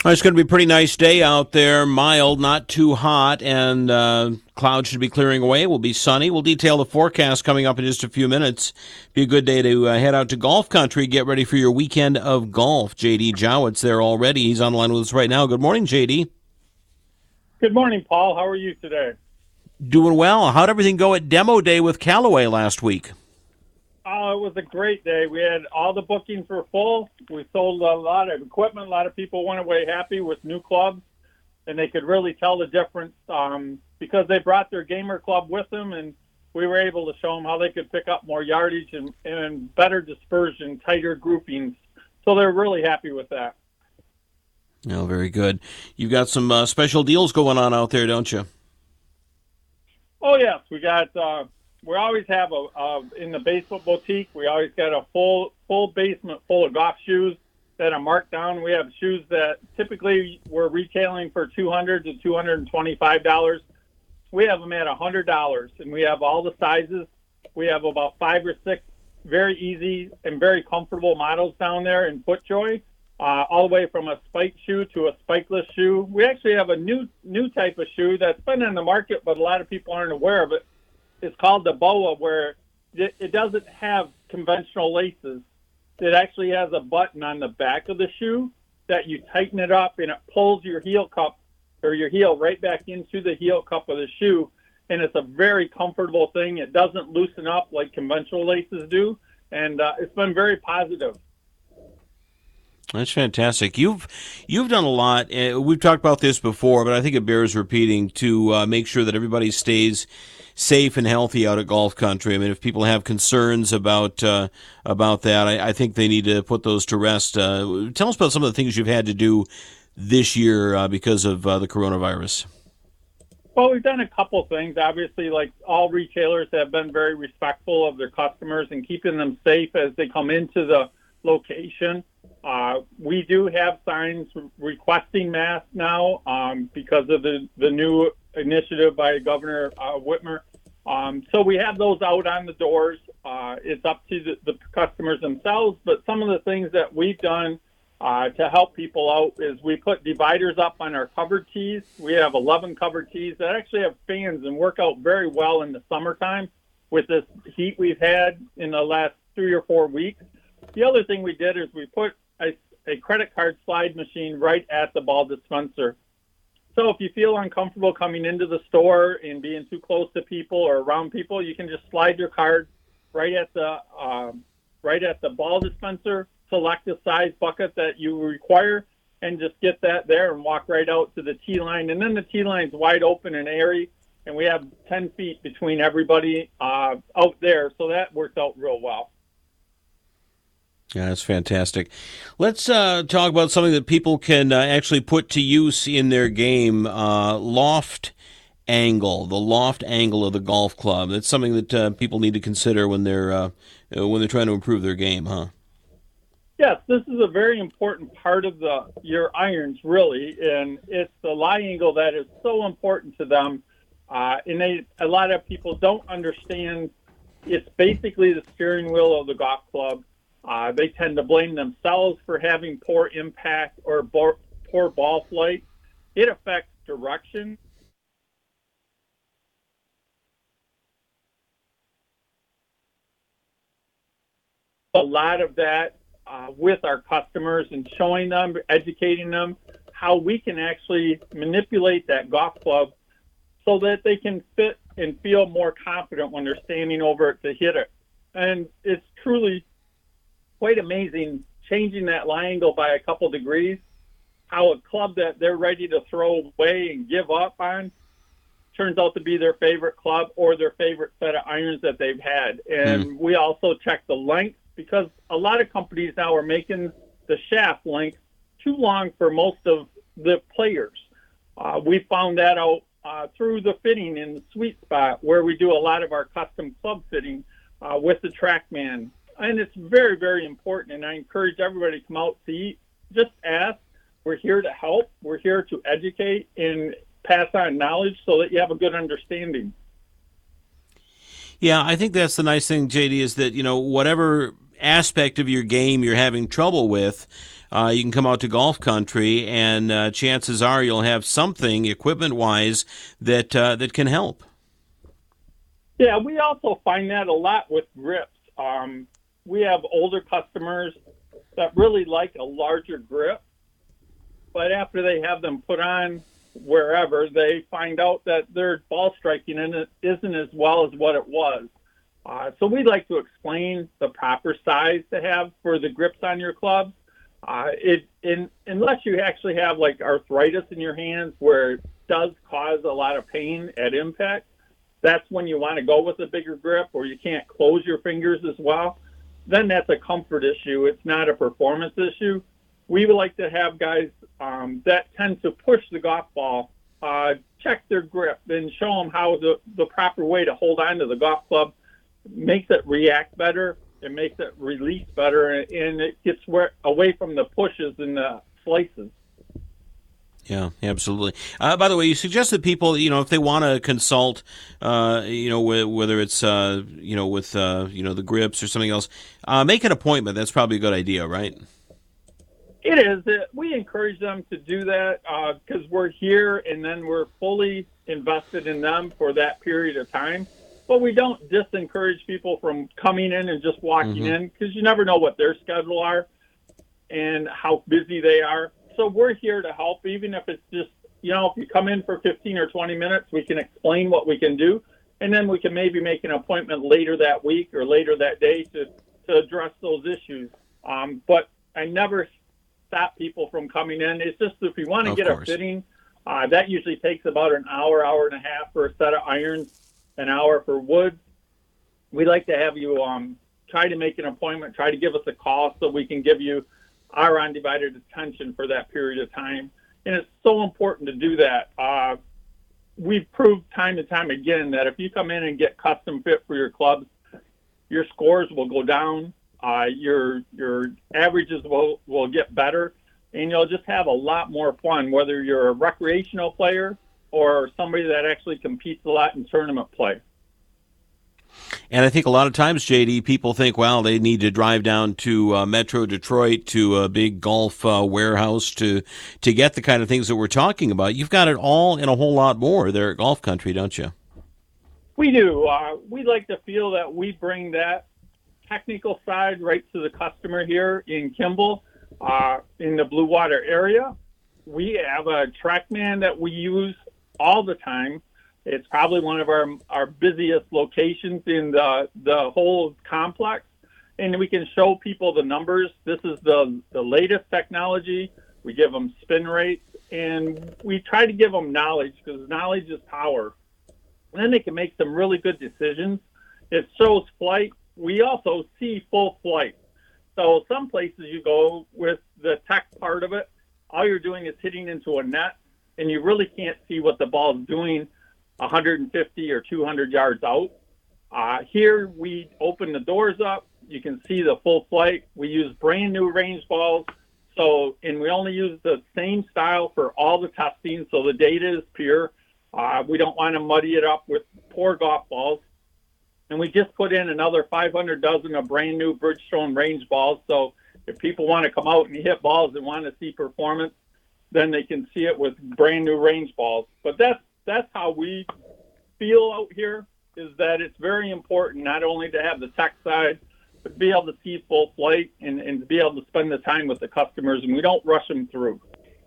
It's going to be a pretty nice day out there, mild, not too hot, and clouds should be clearing away. It will be sunny. We'll detail the forecast coming up in just a few minutes. Be a good day to head out to golf country, get ready for your weekend of golf. J.D. Jowett's there already. He's on the line with us right now. Good morning, J.D. Good morning, Paul. How are you today? Doing well. How'd everything go at Demo Day with Callaway last week? Oh, it was a great day. We had all the bookings were full. We sold a lot of equipment. A lot of people went away happy with new clubs, and they could really tell the difference because they brought their gamer club with them, and we were able to show them how they could pick up more yardage and better dispersion, tighter groupings. So they're really happy with that. Oh, very good. You've got some special deals going on out there, don't you? Oh, yes. We got we always have in the basement boutique, we always got a full basement full of golf shoes that are marked down. We have shoes that typically we're retailing for $200 to $225. We have them at $100, and we have all the sizes. We have about 5 or 6 very easy and very comfortable models down there in FootJoy, all the way from a spike shoe to a spikeless shoe. We actually have a new type of shoe that's been in the market, but a lot of people aren't aware of it. It's called the BOA, where it doesn't have conventional laces. It actually has a button on the back of the shoe that you tighten it up, and it pulls your heel cup or your heel right back into the heel cup of the shoe. And it's a very comfortable thing. It doesn't loosen up like conventional laces do, and it's been very positive. That's fantastic. You've done a lot. We've talked about this before, but I think it bears repeating to make sure that everybody stays safe and healthy out at Golf Country. I mean, if people have concerns about that, I think they need to put those to rest. Tell us about some of the things you've had to do this year because of the coronavirus. Well, we've done a couple things. Obviously, like all retailers have been very respectful of their customers and keeping them safe as they come into the location. We do have signs requesting masks now because of the new initiative by Governor Whitmer. So we have those out on the doors. It's up to the customers themselves, but some of the things that we've done to help people out is we put dividers up on our covered tees. We have 11 covered tees that actually have fans and work out very well in the summertime with this heat we've had in the last 3 or 4 weeks. The other thing we did is we put a credit card slide machine right at the ball dispenser. So if you feel uncomfortable coming into the store and being too close to people or around people, you can just slide your card right at the ball dispenser, select the size bucket that you require, and just get that there and walk right out to the tee line. And then the tee line's wide open and airy, and we have 10 feet between everybody out there, so that worked out real well. Yeah, that's fantastic. Let's talk about something that people can actually put to use in their game, loft angle, the loft angle of the golf club. That's something that people need to consider when they're trying to improve their game, huh? Yes, this is a very important part of your irons, really, and it's the lie angle that is so important to them. And a lot of people don't understand. It's basically the steering wheel of the golf club. They tend to blame themselves for having poor impact or poor ball flight. It affects direction. A lot of that with our customers and showing them, educating them how we can actually manipulate that golf club so that they can fit and feel more confident when they're standing over it to hit it. And it's truly quite amazing changing that lie angle by a couple degrees, how a club that they're ready to throw away and give up on turns out to be their favorite club or their favorite set of irons that they've had. And we also check the length because a lot of companies now are making the shaft length too long for most of the players. We found that out through the fitting in the sweet spot where we do a lot of our custom club fitting with the TrackMan. And it's very, very important, and I encourage everybody to come out, see, just ask. We're here to help. We're here to educate and pass on knowledge so that you have a good understanding. Yeah, I think that's the nice thing, JD, is that, whatever aspect of your game you're having trouble with, you can come out to Golf Country, and chances are you'll have something equipment-wise that can help. Yeah, we also find that a lot with grips. We have older customers that really like a larger grip, but after they have them put on wherever, they find out that their ball striking isn't as well as what it was. So we like to explain the proper size to have for the grips on your clubs. Unless you actually have like arthritis in your hands where it does cause a lot of pain at impact, that's when you want to go with a bigger grip, or you can't close your fingers as well. Then that's a comfort issue. It's not a performance issue. We would like to have guys that tend to push the golf ball, check their grip, and show them how the proper way to hold on to the golf club makes it react better, it makes it release better, and it gets away from the pushes and the slices. Yeah, absolutely. By the way, you suggest that people, if they want to consult, whether it's, with, the grips or something else, make an appointment. That's probably a good idea, right? It is. We encourage them to do that because we're here, and then we're fully invested in them for that period of time. But we don't disencourage people from coming in and just walking in, because you never know what their schedule are and how busy they are. So we're here to help, even if it's just, if you come in for 15 or 20 minutes, we can explain what we can do, and then we can maybe make an appointment later that week or later that day to address those issues. But I never stop people from coming in. It's just if you want to get a fitting, that usually takes about an hour, hour and a half for a set of irons, an hour for wood. We like to have you try to make an appointment, try to give us a call so we can give you our undivided attention for that period of time. And it's so important to do that. We've proved time and time again that if you come in and get custom fit for your clubs, your scores will go down, your averages will get better, and you'll just have a lot more fun, whether you're a recreational player or somebody that actually competes a lot in tournament play. And I think a lot of times, JD, people think, well, they need to drive down to Metro Detroit to a big golf warehouse to get the kind of things that we're talking about. You've got it all and a whole lot more there at Golf Country, don't you? We do. We like to feel that we bring that technical side right to the customer here in Kimball, in the Blue Water area. We have a TrackMan that we use all the time. It's probably one of our busiest locations in the whole complex, and we can show people the numbers. This is the latest technology. We give them spin rates, and we try to give them knowledge, because knowledge is power. And then they can make some really good decisions. It shows flight. We also see full flight. So some places you go with the tech part of it, all you're doing is hitting into a net, and you really can't see what the ball's doing 150 or 200 yards out. Here we open the doors up. You can see the full flight. We use brand new range balls. And we only use the same style for all the testing, so the data is pure. We don't want to muddy it up with poor golf balls. And we just put in another 500 dozen of brand new Bridgestone range balls. So if people want to come out and hit balls and want to see performance, then they can see it with brand new range balls. But that's how we feel out here, is that it's very important not only to have the tech side, but to be able to see full flight and to be able to spend the time with the customers, and we don't rush them through.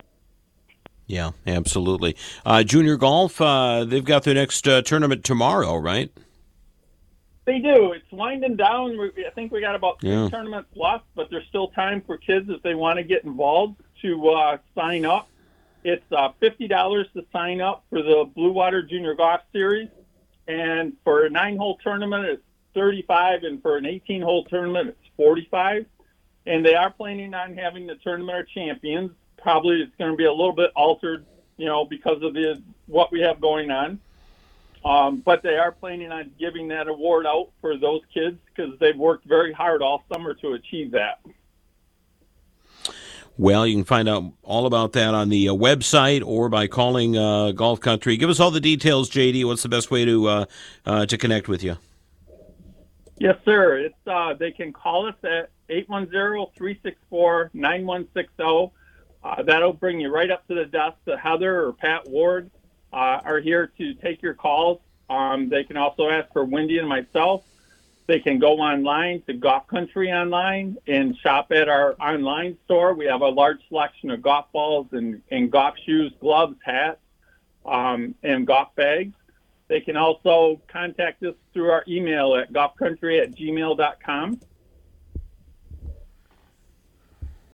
Yeah, absolutely. Junior golf, they've got their next tournament tomorrow, right? They do. It's winding down. I think we got about 3 tournaments left, but there's still time for kids if they want to get involved to sign up. It's $50 to sign up for the Blue Water Junior Golf Series, and for a 9-hole tournament, it's $35, and for an 18-hole tournament, it's $45. And they are planning on having the Tournament of Champions. Probably it's going to be a little bit altered, because of what we have going on. But they are planning on giving that award out for those kids, because they've worked very hard all summer to achieve that. Well, you can find out all about that on the website or by calling Golf Country. Give us all the details, JD. What's the best way to connect with you? Yes, sir. It's they can call us at 810-364-9160. That'll bring you right up to the desk. Heather or Pat Ward are here to take your calls. They can also ask for Wendy and myself. They can go online to Golf Country Online and shop at our online store. We have a large selection of golf balls and golf shoes, gloves, hats, and golf bags. They can also contact us through our email at golfcountry@gmail.com.